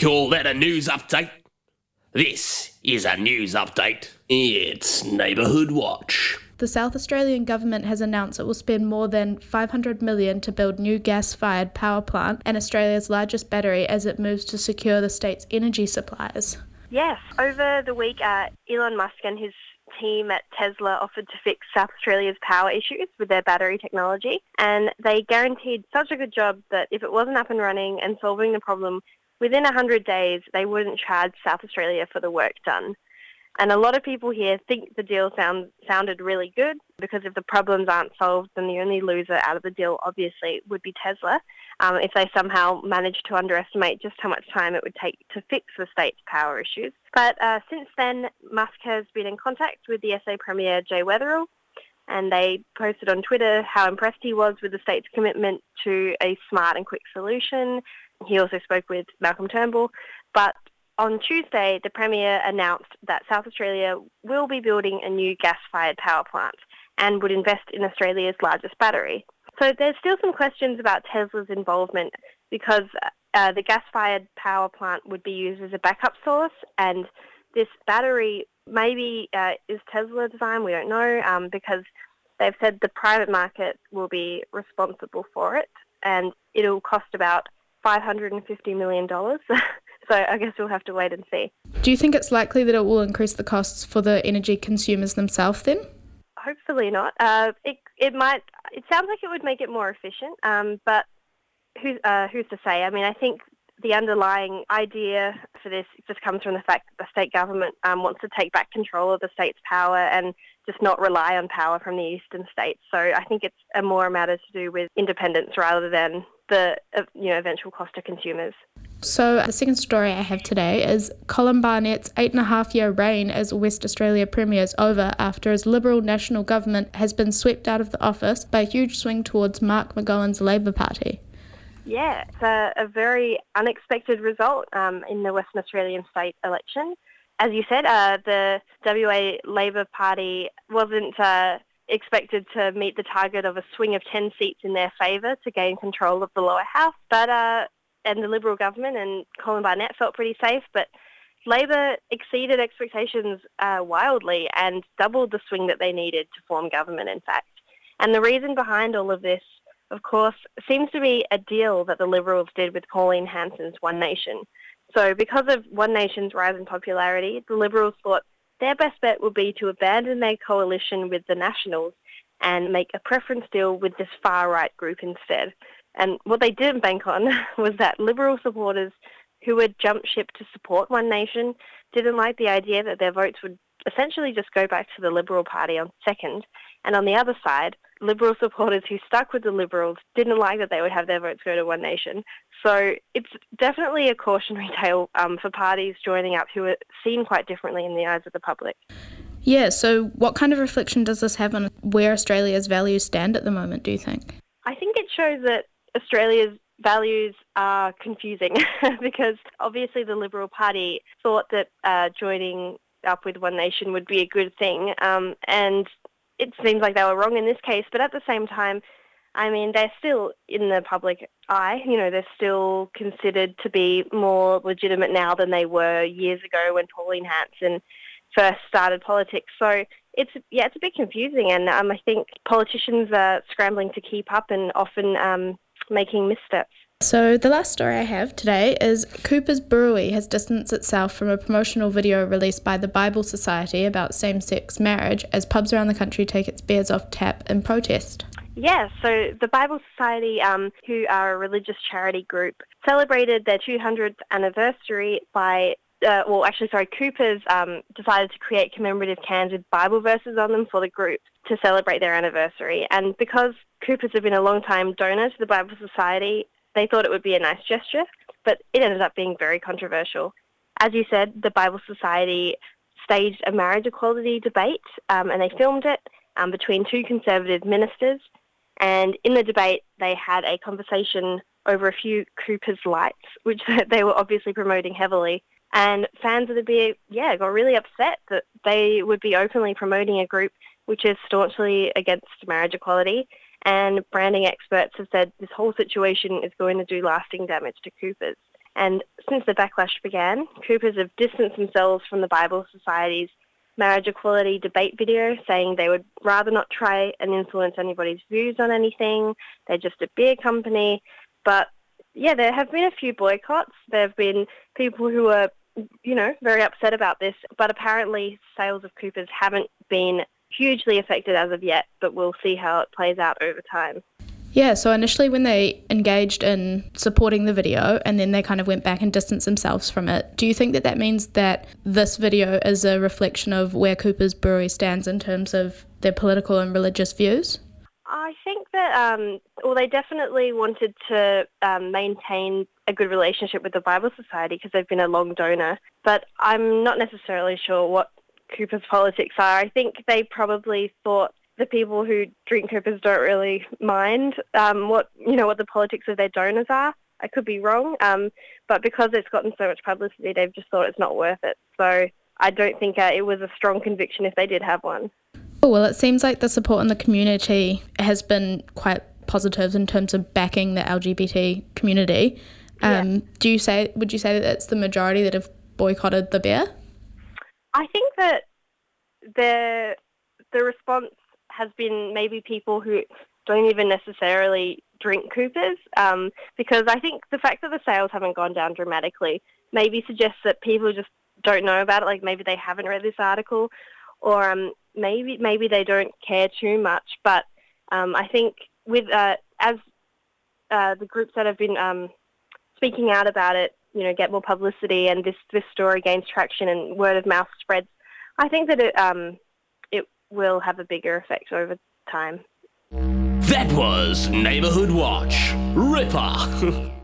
call that a news update? This is a news update. It's Neighbourhood Watch. The South Australian government has announced it will spend more than $500 million to build new gas-fired power plant and Australia's largest battery as it moves to secure the state's energy supplies. Yes, over the week, Elon Musk and his team at Tesla offered to fix South Australia's power issues with their battery technology, and they guaranteed such a good job that if it wasn't up and running and solving the problem within 100 days, they wouldn't charge South Australia for the work done. And a lot of people here think the deal sounded really good, because if the problems aren't solved, then the only loser out of the deal obviously would be Tesla, if they somehow managed to underestimate just how much time it would take to fix the state's power issues. But since then, Musk has been in contact with the SA Premier Jay Weatherill, and they posted on Twitter how impressed he was with the state's commitment to a smart and quick solution. He also spoke with Malcolm Turnbull, but on Tuesday, the Premier announced that South Australia will be building a new gas-fired power plant and would invest in Australia's largest battery. So there's still some questions about Tesla's involvement, because the gas-fired power plant would be used as a backup source, and this battery maybe is Tesla design, we don't know, because they've said the private market will be responsible for it, and it'll cost about $550 million. So I guess we'll have to wait and see. Do you think it's likely that it will increase the costs for the energy consumers themselves then? Hopefully not. It might. It sounds like it would make it more efficient, but who's to say? I mean, I think the underlying idea for this just comes from the fact that the state government wants to take back control of the state's power and just not rely on power from the eastern states. So I think it's more a matter to do with independence rather than the eventual cost to consumers. So the second story I have today is Colin Barnett's 8.5-year reign as West Australia Premier is over after his Liberal National Government has been swept out of the office by a huge swing towards Mark McGowan's Labor Party. Yeah, it's a very unexpected result in the Western Australian state election. As you said, the WA Labor Party wasn't expected to meet the target of a swing of 10 seats in their favour to gain control of the lower house, but and the Liberal government and Colin Barnett felt pretty safe, but Labor exceeded expectations wildly and doubled the swing that they needed to form government, in fact. And the reason behind all of this, of course, seems to be a deal that the Liberals did with Pauline Hanson's One Nation. So because of One Nation's rise in popularity, the Liberals thought their best bet would be to abandon their coalition with the Nationals and make a preference deal with this far-right group instead. And what they didn't bank on was that Liberal supporters who had jumped ship to support One Nation didn't like the idea that their votes would essentially just go back to the Liberal Party on second. And on the other side, Liberal supporters who stuck with the Liberals didn't like that they would have their votes go to One Nation. So it's definitely a cautionary tale for parties joining up who are seen quite differently in the eyes of the public. Yeah, so what kind of reflection does this have on where Australia's values stand at the moment, do you think? I think it shows that Australia's values are confusing because obviously the Liberal Party thought that joining up with One Nation would be a good thing, and it seems like they were wrong in this case, but at the same time, I mean, they're still in the public eye. They're still considered to be more legitimate now than they were years ago when Pauline Hanson first started politics. So it's a bit confusing, and I think politicians are scrambling to keep up and often making missteps. So the last story I have today is Cooper's Brewery has distanced itself from a promotional video released by the Bible Society about same-sex marriage as pubs around the country take its beers off tap in protest. Yeah, so the Bible Society, who are a religious charity group, celebrated their 200th anniversary by Cooper's decided to create commemorative cans with Bible verses on them for the group to celebrate their anniversary. And because Cooper's have been a long-time donor to the Bible Society, they thought it would be a nice gesture, but it ended up being very controversial. As you said, the Bible Society staged a marriage equality debate, and they filmed it between two conservative ministers. And in the debate, they had a conversation over a few Cooper's Lights, which they were obviously promoting heavily. And fans of the beer, got really upset that they would be openly promoting a group which is staunchly against marriage equality. And branding experts have said this whole situation is going to do lasting damage to Cooper's. And since the backlash began, Coopers have distanced themselves from the Bible Society's marriage equality debate video, saying they would rather not try and influence anybody's views on anything. They're just a beer company. But yeah, there have been a few boycotts. There have been people who are, very upset about this, but apparently sales of Coopers haven't been hugely affected as of yet, but we'll see how it plays out over time. Yeah, so initially when they engaged in supporting the video and then they kind of went back and distanced themselves from it, do you think that means that this video is a reflection of where Cooper's Brewery stands in terms of their political and religious views? I think that, they definitely wanted to maintain a good relationship with the Bible Society because they've been a long donor, but I'm not necessarily sure what Cooper's politics are. I think they probably thought the people who drink Coopers don't really mind what the politics of their donors are. I could be wrong, but because it's gotten so much publicity, they've just thought it's not worth it. So I don't think it was a strong conviction if they did have one. Oh, well, it seems like the support in the community has been quite positive in terms of backing the LGBT community. Would you say that it's the majority that have boycotted the beer? I think that the response has been maybe people who don't even necessarily drink Coopers, because I think the fact that the sales haven't gone down dramatically maybe suggests that people just don't know about it, like maybe they haven't read this article, or maybe they don't care too much. But I think with as the groups that have been speaking out about it, get more publicity and this story gains traction and word of mouth spreads, I think that it will have a bigger effect over time. That was Neighbourhood Watch. Ripper.